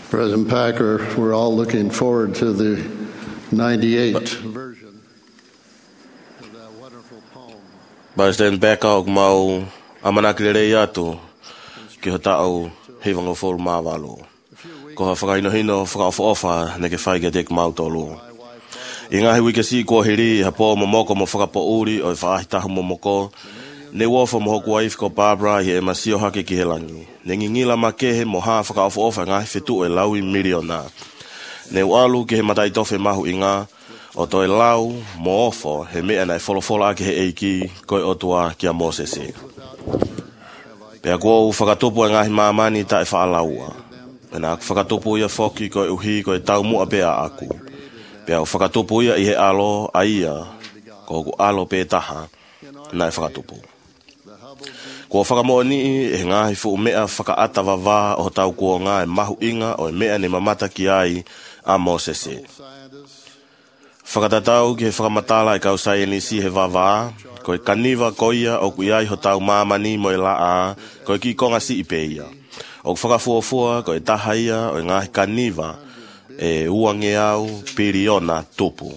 President Packer, we're all looking forward to the 98 version of that wonderful poem. President Packer o mau amanakirere atu ki hotau hivango fol mavalo. Ko ha whakainohino whakaofa ne ke whaige dek mau tolu. I ngahi wike si kua hiri ha po momoko mo whakapo uri o i whaahitahu momoko. Ne wofa mo hoku waif ko Barbara i e masio hake ki he langi. Ne ngingila makehe mo haa whakaofa ngahi whetu e laui miliona. Ne ualu ki he matai tofe mahu i ngā o toi lau mo ofo he mea nei wholofolo ake he eiki koi otua ki a Mosese. Pea kua u whakatupu e ngahi mamani ta e whaalaua. Pena whakatupu ia whoki koi uhi koi tau mua pea aku. Pea u whakatupu ia i he alo a ia ko ku alo pe taha na e whakatupu. Kua whakamoa ni e ngahi fu mea whakaata wawa o tau kua ngā e mahu inga o e mea ne mamata ki ai a Mosese. Whakatatau ki he whakamatala e kau sayenisi he wawa, koe kaniva koia o kui ai ho tau mamani mo e la a, koe ki konga si ipe ia. O whakafuafua koe taha ia o e ngahi kaniva e uange au piriona tupu.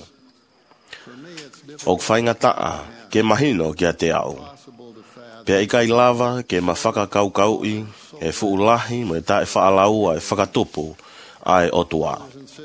O whainga taa ke mahino ki a te au. Pea ikai lava ke ma whakakaukau-i e fuulahi mo e tae whaalaua e whakatupu ai otua.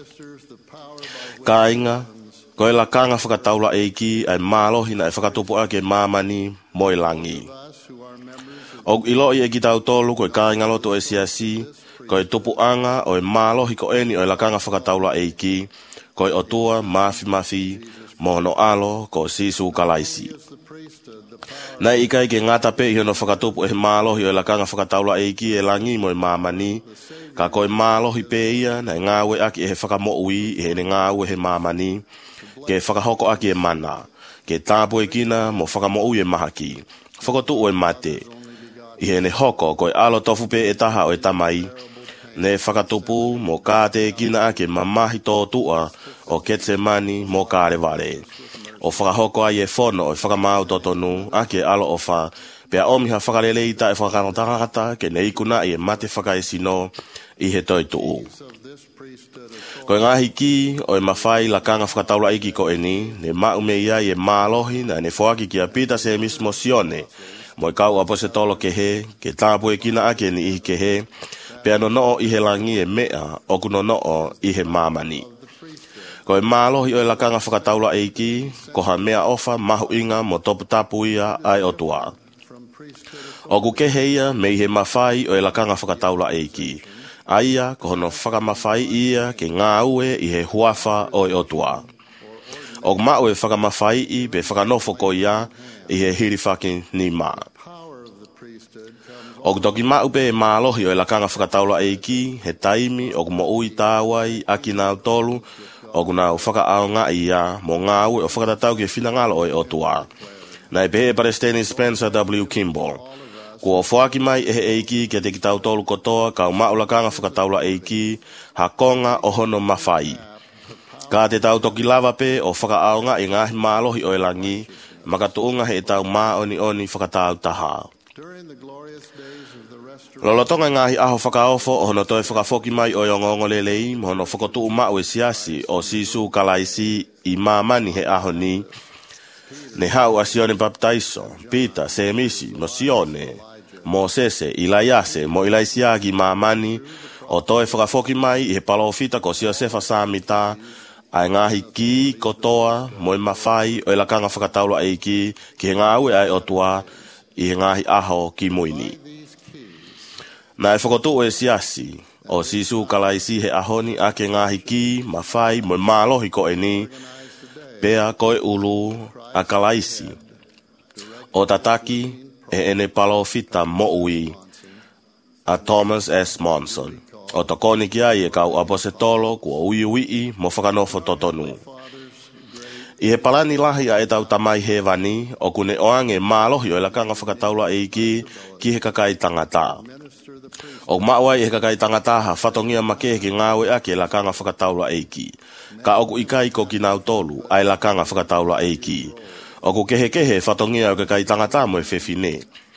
Ka inga, koe la kanga whakataula eiki ai mālohi na e whakatupu a ke mamani mo e langi. O ilo i e ki tau tolu koe ka inga loto e siasi, koe tupu anga o e mālohi ko eni o e la kanga whakataula eiki, koe otua mafi mo no alo ko sisu kalaisi. Nai ikai ke ngata pe i hono whakatupu e mālohi o e lakanga whakataula eiki e langi mo e mamani, ka koe mālohi pe ia na ngāwe aki e he whakamoui i he ne ngāwe he mamani, ke whakahoko aki e mana, ke tāpu e kina mo whakamoui e mahaki, whakatu e mate, i he ne hoko koe alo tofu pe e taha o e tamai, ne whakatupu mo kāte e kina aki mamahi tō tua o Ketsemani mo Kāreware. O whakahoko ai e whono o whakamau totonu ake alo o wha, pea omiha whakareleita e whakarotangata ke neikuna i e mate whakaesino i he toituu. Koe ngahi ki o e mawhai la kanga whakataula iki ko eni, ne maume ia i e mālohi na ne whoaki ki a pita se mismo sione, mo e kau apose tolo ke he, ke tāpu e kina ake ni i ke he, pea no noo i he langi e mea o kuno noo i he mamani. Ko e mālohi o e lakanga whakataula eiki, ko ha mea ofa mahu inga mo topu tapu ia ai otua. O ku kehe ia me i he mawhai o e lakanga whakataula eiki. Aia ko hono whakamawhai ia ke ngā ue i he huafa o e otua. O ku mau e whakamawhai i pe whakanofo ko ia i he hirifaki ni mā. O ku toki mau pe e mālohi o e lakanga whakataula eiki, he taimi o ku mo ui tāwai aki nāu tolu, o kuna o whakaao ngā ia mo ngā ue o whakatatau ki whinangalo o e otua. Nei pehe Palestinian Spencer W. Kimball. Kua whaaki mai e he eiki ke te ki tau tolu kotoa ka o maulakanga whakataula eiki ha konga o hono mawhai. Ka te tau toki lava pe o whakaao ngā i ngāhi mālohi o e langi, makatuunga he tau mā oni whakatau taha. Lolotonga ngahi aho whakaofo o hono toi whakafoki mai o yongongo lelei mo hono whakotu umau e siasi o sisu kalaisi i mamani he aho ni ne hau a Sione Baptaiso, Peter, Semisi, mo Sione, Mosese, Ilaiase, mo Ilaisiagi mamani o toi whakafoki mai i he palofita ko Siosefa Samita ai ngahi ki kotoa mo i mawhai o ilakanga whakataula eiki ki he ngā ue ai otua i he ngahi aho ki muini. Na e whakotu o e siasi, o sisu kalaisi he ahoni ake ngahi ki, mawhai, mo mālohi ko e ni, pea koe ulu a kalaisi. O tataki e ene palofita mo ui a Thomas S. Monson. O takoni ki ai e kau apose tolo kua ui mo whakanofo totonu. I he palani lahi a e tau tamai he vani, o kune oange mālohi o e lakanga whakataula eiki ki he kakai tangata. O mawai e kakai tangata ha whatongia make ki ngāwe ake lakanga whakataula eiki. Ka oku ikai ko ki nau tolu ai lakanga whakataula eiki. O ku kehe whatongia o kakai tangata mo e whewhine.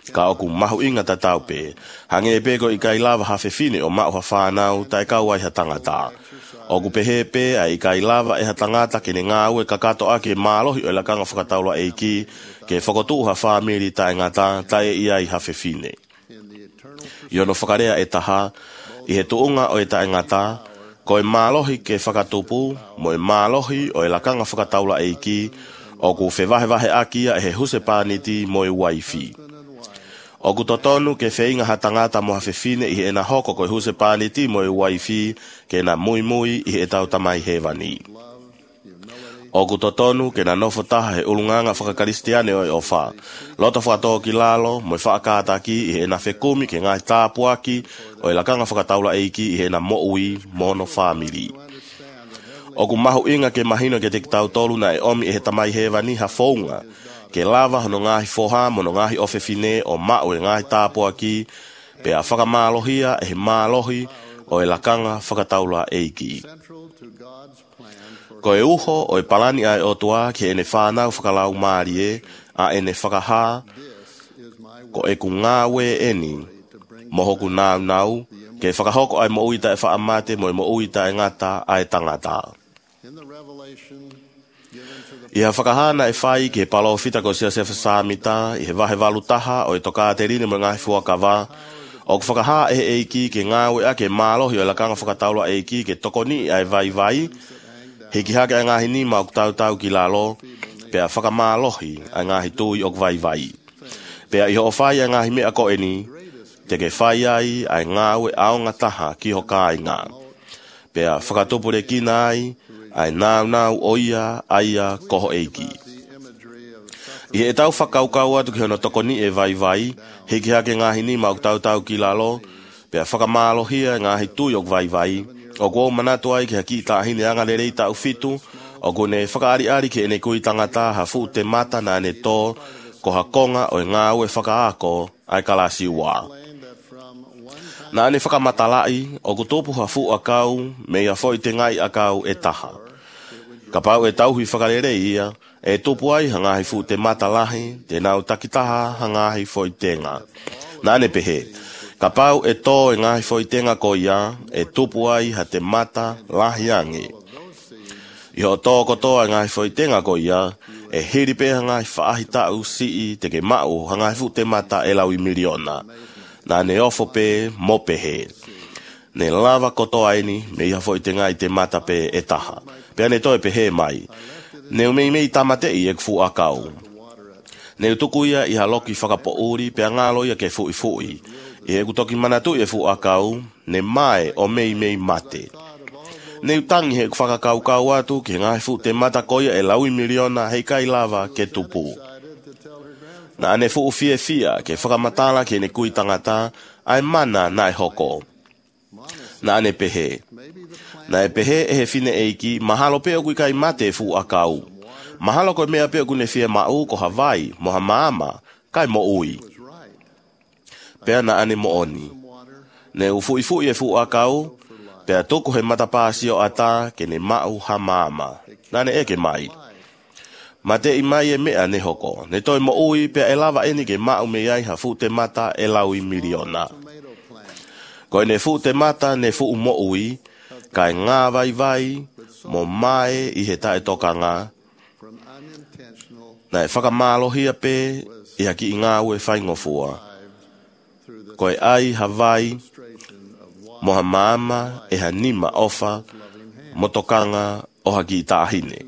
Ka oku mahu inga ta tau pe. Hange pe ko ikai lava hawhewhine o mau ha whanau tai kau ai ha tangata. Oku pehe pe a ikai lava e ha tangata kene ngā ue kakato ake mālohi o e lakanga whakataula eiki ke whakotu ha whamiri tai ngata tai ia i hawhewhine. Iono whakarea e taha i he tuunga o e tai ngata ko e mālohi ke whakatupu mo e mālohi o e lakanga whakataula eiki oku whewahewahe akia e he huse pāniti mo e waifi. Oku totonu ke wheinga ha tangata mo hawhewhine i he na hoko ko e huse pāniti mo e waifi ke na mui mui i he tau tamai hewani. Oku totonu ke na nofo taha he ulunganga whakakaristiane o e ofa. Loto whakatoa ki lalo mo e whakataki i he na whekumi ke ngai tāpuaki o e lakanga whakataula eiki i he na moui mono whamiri. Oku mahu inga ke mahino ke te kitau tolu na e omi i he tamai hewani ha whaunga. Ke lava hono ngahi foha mono ngahi ofewhine o mao e ngahi tāpuaki pe a whakamálohia e he mālohi o e lakanga whakataula eiki. Ko e uho o e palani ai o tua ke ene whanau whakalau mārie a ene whakaha ko e ku ngāwe eni mohoku nau nau ke whakahoko ai mo uita e whaamate mo e mo uita e ngata ai tangata. I ha whakahana e whai ke palo whita ko sia se whasamita i he wahe walutaha o e toka te rine mo ngahi fuakawa o ku whakaha e eiki ke ngāwe a ke mālohi o e lakanga whakataula eiki ke tokoni ai vai vai hiki hake a ngahi ni ma o tau tau ki lalo pe a whakamālohi a ngahi tui o vai vai pe a iho o whai a ngahi mea ko eni te ke whai ai a ngāwe aonga taha ki ho kai ngā pe a whakatopure ki nai ai nau nau oia aia koho eiki. I e tau whakaukau atu ki hono tokoni e vai vai, hiki hake ngahi ni mau tau tau ki lalo, pia whakamālohia ngahi tui ok vai vai, o kua manatu ai ki haki tāhine anga le rei tau fitu, o kone whakaari ari ki ene kui tangata ha fu te mata na ene tō, ko ha konga o e ngā ue whakaako ai kalasi wā. Na ane whakamatalai, o kutopu ha fu akau, me ia foi te ngai akau e taha. Ka pau e tauhi whakarere ia, e tupu ai hangahi fu te matalahi, te nau takitaha hangahi foi tenga. Na ane pehe, ka pau e tō e ngahi foi tenga ko ia, e tupu ai ha te mata lahi ange. I ho tō kotoa e ngahi foi tenga ko ia, e hiripe hangahi whaahi tau sii te ke mau hangahi fu te mata e lau i miliona. Na ne ofo pe mo pehe. Ne lava kotoa eni me iha foi te ngai te mata pe e taha. Pe ane toi pehe mai. Ne umei mei tamate i e kufu akau. Ne utuku ia iha loki whakapo uri pe angalo ia ke fui fui. I e kutoki manatu i e fu akau, ne mai o mei mei mate. Ne utangi he whakakau kau atu ke ngai fu te mata koia e laui miliona hei kai lava ke tupu. Na ane fu fie fia ke whakamatala ke ne kui tangata ai mana nai hoko. Na ane pehe. Na e pehe e he fine eiki mahalo peo kui kai mate fu akau. Mahalo koe mea peo kune fie mau ko Hawaii mo ha maama kai mo ui. Pea na ane mo oni. Ne ufu ifu e fu akau pea tuku he matapasio ata ke ne mau ha maama. Na ane eke mai. Mate i mai e mea ne hoko. Ne toi mo ui pea e lava eni ke mau me ai ha fu te mata e lau i miliona. Koe ne fu te mata ne fu mo ui, kai ngā vai vai, mo mai i he tae tokanga. Na e whakamālohia pe, i haki i ngā ue whaingofua. Koe ai Hawaii, mo ha maama e ha nima ofa, mo tokanga o haki i tāhine.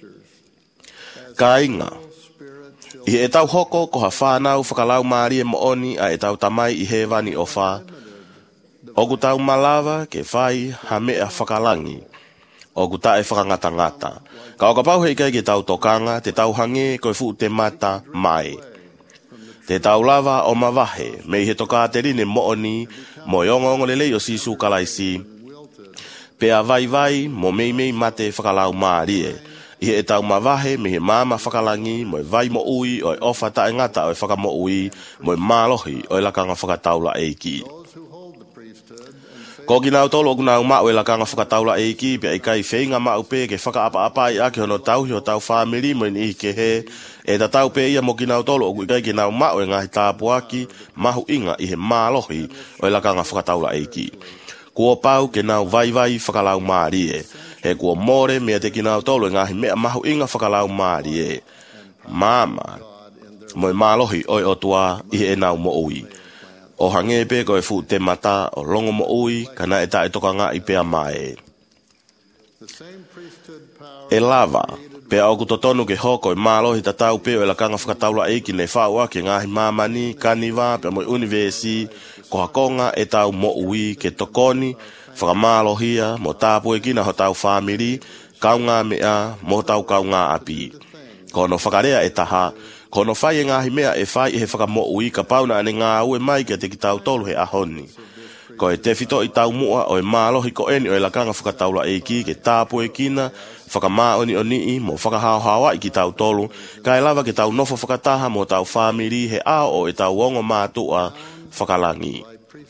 Ka inga, i e tau hoko ko ha whanau whakalau maari e mo oni a e tau tamai i he wani o wha. Oku tau malawa ke whai ha mea whakalangi. Oku ta e whakangatangata. Ka oka pau hei kai ke tau tokanga, te tau hange koe fu te mata mai. Te tau lava o mawahe, me i he toka te rine mo oni, mo yongongo lelei o sisu kalaisi. Pea vai vai, mo mei mei mate whakalau maarie. I he tau mawahe, me he mama whakalangi, mo e vai mo ui, o e ofa ta e ngata o e whakamo ui, mo e mālohi o e lakanga whakataula eiki. Ko kina tolo kuna ma we la kanga whakataula e ki pe ai kai whenga ma upe ke whakaapa i ake hono tau hi o tau whamiri mo ni ke he e ta tau pe ia mo kina tolo o kai kina ma we ngahi tāpu aki mahu inga i he mālohi o la kanga whakataula e ki. Kua pau ke nau vai whakalau maari e. He kua more mea te kina tolo ngahi mea mahu inga whakalau maari e. Mama, mo mālohi oi o tua i he nau mo ui. O hange pe ko e fu te mata o longo mo ui kana e ta e toka ngā i pea mai. E lava, pe au kutotonu ke hoko e mālohi ta tau pe o e la kanga whakataula eiki nei whaua ke ngahi mamani, kaniwa, pe mo universi, ko hakonga e tau mo ui ke tokoni, whakamālohia, mo tāpu e kina ho tau whamiri, kaunga mea, mo tau kaunga api. Ko no whakarea e taha, kono whai e ngahi mea e whai e he whakamo ui ka pauna ane ngā ue mai ke te ki tau tolu he ahoni. Ko e te whito i tau mua o e mālohi ko eni o e lakanga whakataula e ki ke tāpu e kina, whakamā oni o nii mo whakahauhawa i ki tau tolu, ka e lava ke tau nofo whakataha mo tau whamiri he ao o e tau wongo mātua whakalangi.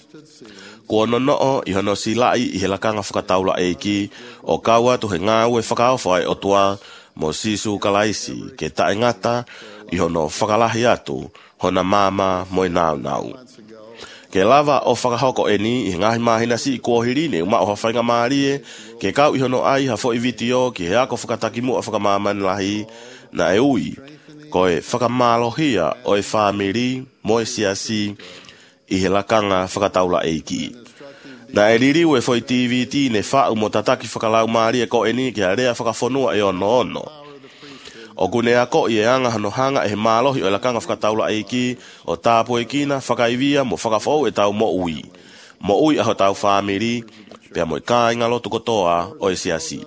Ko no i hono silai i he lakanga whakataula e ki, o kaua tu he ngā ue whakaawhai o tua mo sisu kalaisi ke tae ngata, i hono whakalahi atu, hona mama moi nau. Ke lava o whakahoko e ni, i ngahi mahina si i kuohirine, uma o hawhainga maarie, ke kau i hono ai hafo i vitio, ki he ako whakataki mua whakamamani lahi, na e ui, ko e whakamálohia o e whamiri, mo e siasi, i he lakanga whakataula eiki. Na e ririu e foi TVT ne whau mo tataki whakalau maarie ko e ni, ki a rea whakafonua e ono. O kune ako i e anga hano hanga e he mālohi o e lakanga whakataula e ki o tāpu e kina whakaivia mo whakafou e tau mo ui. Mo ui aho tau whamiri, pia mo i kāinga lotu kotoa o e siasi.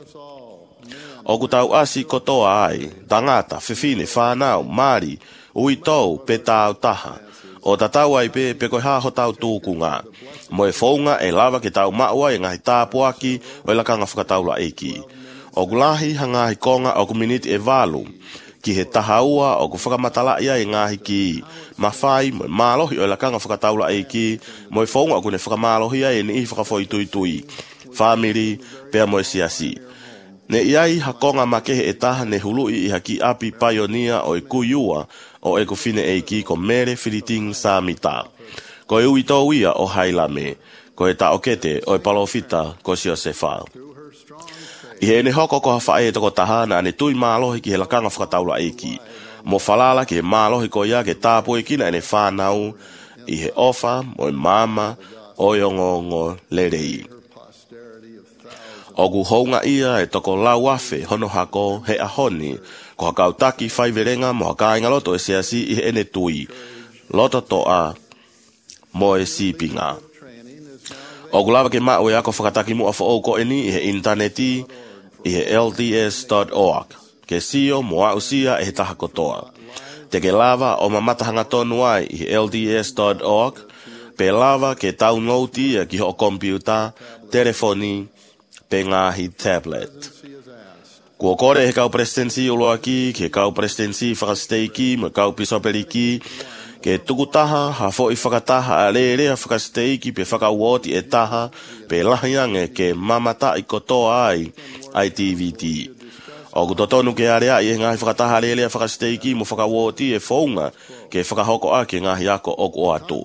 O ku tau asi kotoa ai, tangata, whiwhine, whanau, mari, ui tau, pe tau taha. O tatau ai pe koe haho tau tūkunga. Mo e whaunga e lava ke tau maua e ngahi tāpu aki o e lakanga whakataula e ki. O gulahi hangahi konga o kuminiti e walu, ki he tahaua o ku whakamatalaia e ngahi ki mawhai mo e mālohi o e lakanga whakataula e ki, mo e whaunga o kune whakamálohia e ni i whakafoi tui, whamiri, pea mo e siasi. Ne iai hakonga makehe e taha ne hului i haki api pioneer o e kuyua o e kufine e ki ko mere filiting samita. Ko e ui tau ia o hailame, ko e taokete o e palofita ko si o se whao. I he ne hoko ko hawhae e toko taha na ane tui mālohi ki he lakanga whakataula e ki. Mo whalala ki he mālohi ko ia ke tāpu e kina ene whanau i he ofa mo e mama o yongongo lerei. O gu hounga ia e toko lau afe hono hako he ahoni ko hakau taki whaiverenga mo hakainga loto e siasi i he ene tui. Loto toa mo e sipinga. O gulava ke mao e ako whakataki mua fo ko eni i he interneti i he LDS.org. Ke sio mo ausia e he taha kotoa. Te ke lava o mamata hanga tonu ai i he LDS.org. Pe lava ke downloadi ki ho computer, telefoni, pe ngahi tablet. Kua kore he kau presidensi uloa ki, ke kau presidensi whakasteiki, me kau pisoperi ki, ke tukutaha, ha fo i whakataha a rea whakasteiki, pe whakauoti e taha, pe lahiange ke mamata i kotoa ai, ITVT. O kutotonu ke area i ngahi whakataha rea whakasteiki, mo whakauoti e whaunga, ke whakahoko a ke ngahi ako o atu.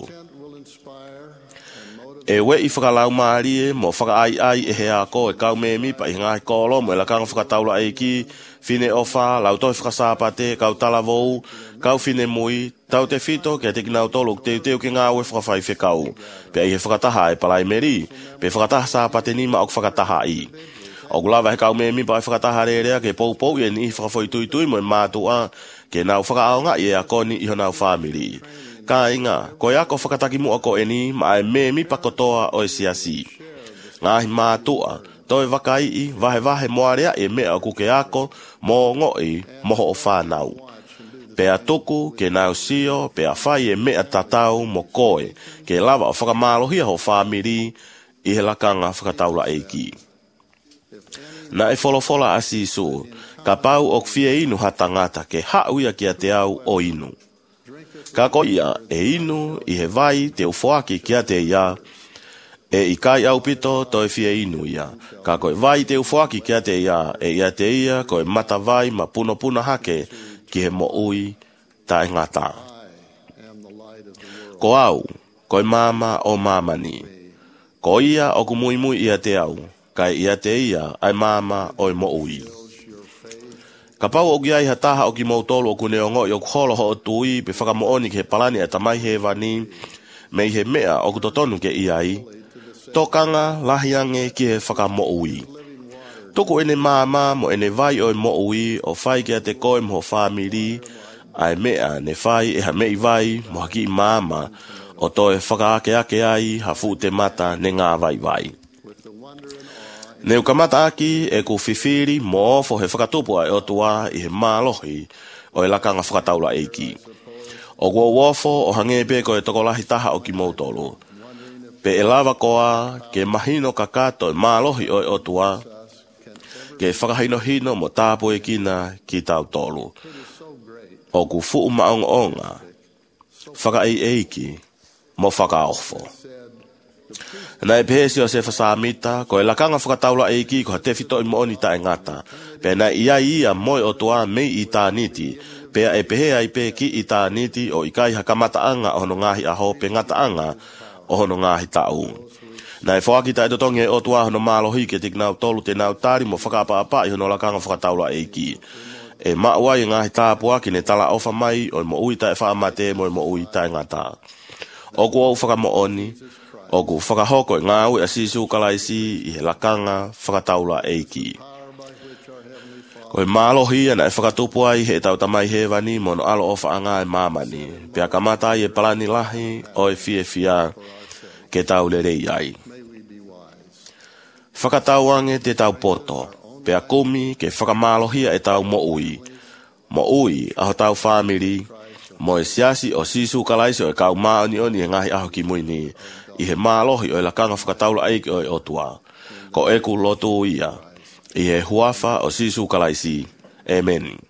E we i whakalau maarie, mo whakaai e he ako e kau me mipa i ngahi kolo, mo e lakanga whakataula e ki, fine ofa, lau toi whakasapate, kau talavou, kau fine mui, tau te fito, ke te kinau tolu, teu ke ngā ue whakawhai whekau. Pe i he whakataha e palai meri, pe whakataha sapate nima o whakataha i. O gulawa he kau me mipa i whakataha rea, ke pou i ni i whakafoi tui mo e mātua, ke nau whakaaonga i e akoni i honau whamiri. Ka inga, ko ako whakataki mua ko eni, ma e me mi pakotoa o e siasi. Ngahi mātua, toi wakai i, vahe moarea e mea ku ke ako, mo ngoi, moho o whanau. Pea tuku, ke nau sio, pea whai e mea tatau mo koe, ke lava o whakamálohia ho whamiri, i he lakanga whakataula eiki. Na e wholofola asi su, ka pau o kwhia inu hatangata, ke hauia ki a te au o inu. Ka ko ia e inu i he vai te ufoaki kia te ia E I kai au pito toi fia inu ia. Ka koe vai te ufuaki kia te ia. E ia te ia koe mata vai ma puno puna hake ki he mo ui ta ngata. Ko au, koe mama o mamani. Ko ia o kumui mui ia te au. Kai ia te ia ai mama o mo ui. Ka pau o giai hataha o ki mautolo o kuneongo i o kuholo ho o tui pe whakamooni ki he palani e tamai he vani mei he mea o kutotonu ke iai. Tokanga lahiange ki he whakamo ui. Toko ene mama mo ene vai o mo ui o whai kia te koe mo whamiri ai mea ne whai e ha mei vai mo haki mama o toe whakaake ake ai hafu te mata ne ngā vai vai. Ne ukamata aki e ku whiwhiri mo ofo he whakatupua e o tua I he mālohi o e lakanga whakataula eiki. O kua wofo o hangepe ko e tokolahi taha o ki mautolo. Pe e lava koa ke mahino kakato e mālohi o e o tua ke whakahino hino mo tāpo e kina ki tau tolu. O ku fuu maong onga whaka eiki mo whakaofo. Na e pēsi o se whasamita, ko e lakanga whakataula eiki ko ha te whito I mooni ta e ngata. Pe na ia moi o tua mei I tā niti, pe e pehe ai pe ki I tā niti o I kai hakamata anga o hono ngahi aho pe ngata anga o hono ngahi tau. Na e whaaki ta e totongi e o tua hono mālohi ke tik nau tolu te nau tāri mo whakapa I hono lakanga whakataula eiki. E maua I ngahi tāpua ki ne tala ofa mai o mo ui ta e whaamate mo ui ta e ngata. O kua u whakamooni, o ku whakahoko I ngā ui a sisu kalaisi I he lakanga whakataula eiki. Ko e mālohi ana e whakatupua I he tau tamai he wani mono alo o whaanga e mamani. Pea kamata I e palani lahi o e fia ke tau le rei ai. Whakatauange te tau poto. Pea kumi ke whakamālohia e tau mo ui. Mo ui aho tau whamiri. Mo e siasi o sisu kalaisi o e kau maoni oni e ngahi aho ki muini. I he mālohi o e lakanga whakataula eiki o e otua. Ko e ku lotu ia. I he huafa o sisu kalaisi. Amen.